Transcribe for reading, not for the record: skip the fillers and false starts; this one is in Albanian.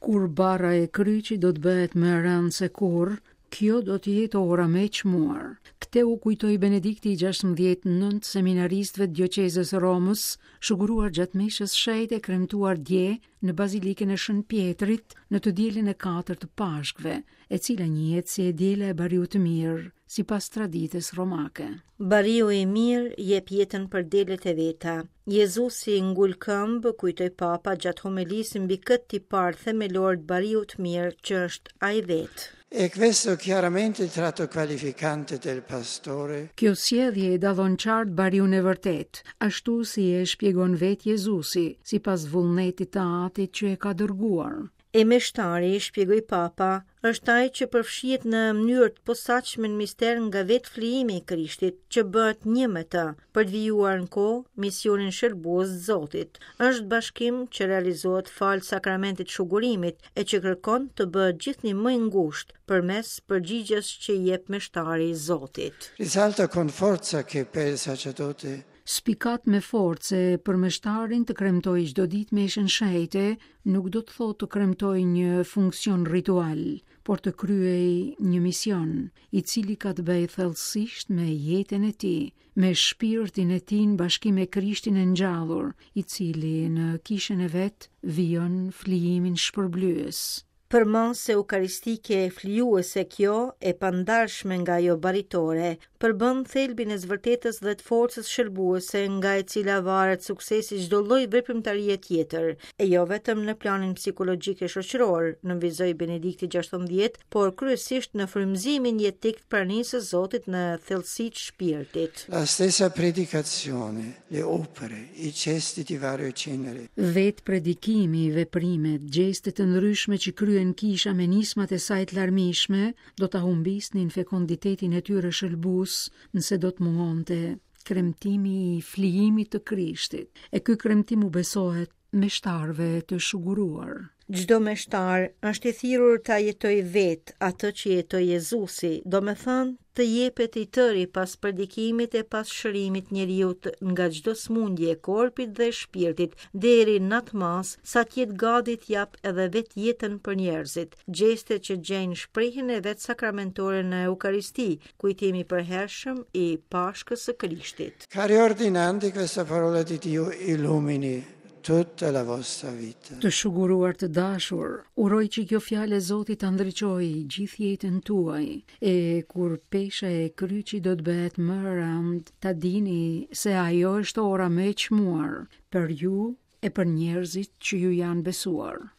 Kur bara e kryqi do të bëhet më e rëndë se kurrë, kjo do të jetë ora më e çmuar. Këtë u kujtoi Benedikti i 16 nënt seminaristëve të dioqezës Romës, shuguruar gjatë mishës shenjtë e kremtuar dje në bazilikën e Shën Pjetrit në të dielën e 4 të Pashkve, e cila njihet si e diela e bariu të mirë, sipas traditës romake. Bariu i mirë jep jetën për delet e veta. Jezusi ngul këmbë, kujtoi Papa gjatë homilisë mbi këtë tipar themelor të bariu të mirë që është ai vetë. E questo chiaramente il tratto qualificante del pastore. Kjo sjellje e dallon qartë bariun e vërtet, ashtu si e shpjegon vetë Jezusi, sipas vullnetit të Atit që e ka dërguar. E meshtari, shpjegoi Papa, është ai që përfshihet në mënyrë të posaçme në mister nga vetë flijimi i Krishtit, që bëhet një me të, për të vijuar në kohë misionin shërbues të Zotit. Është bashkim që realizohet fal sakramentit shugurimit e që kërkon të bëhet gjithnjë më i ngushtë përmes përgjigjes që i jep meshtari i Zotit. Risalta con forza che per il sacerdote Spikat me forcë se për meshtarin të kremtoj çdo ditë meshën shenjtë nuk do të thotë të kremtoj një funksion ritual, por të kryej një mision, i cili ka të bëjë thellësisht me jetën e tij, me shpirtin e tij në bashkim me Krishtin e ngjallur, i cili në kishën e vet vijon flijimin shpërblyes. Për masë eukaristike e flijuese kjo e pandarshme nga ajo baritore, përbën thelbin e zvërtetës dhe të forcës shërbuese nga e cila varet suksesi çdo lloj veprimtarie tjetër, e jo vetëm në planin psikologjik e shoqëror, nënvizoi Benedikti 16, por kryesisht në frymëzimin jetik të pranisë së Zotit në thellësitë e shpirtit. La stessa predicazione, le opere, i gesti di vario genere. Vetë predikimi, veprimet, gjestet të ndryshme që kryen kisha me nismat e saj të larmishme, do ta humbisnin fekonditetin e tyre shëlbues nëse do të mungonte kremtimi i flijimit të Krishtit. E ky kremtim u besohet meshtarëve të shuguruar. Çdo meshtar është i thirrur ta jetojë vetë atë që jetoi Jezusi, domethënë të jepet i tëri pas predikimit e pas shërimit njeriut nga çdo smundje e korpit dhe shpirtit, deri natmas sa të jetë gati të jap edhe vetë jetën për njerëzit. Gjeste që gjejnë shprehjen e vet sakramentore në Eukaristi, kujtimi i përhershëm i Pashkës së Krishtit. Cari ordinandi, questa parola di Dio illumini tutta la vostra vita. Të shuguruar të dashur, uroj që kjo fjalë e Zotit ta ndriçojë gjithë jetën tuaj, e kur pesha e kryqit do të bëhet më e rëndë, ta dini se ajo është ora më e çmuar për ju e për njerëzit që ju janë besuar.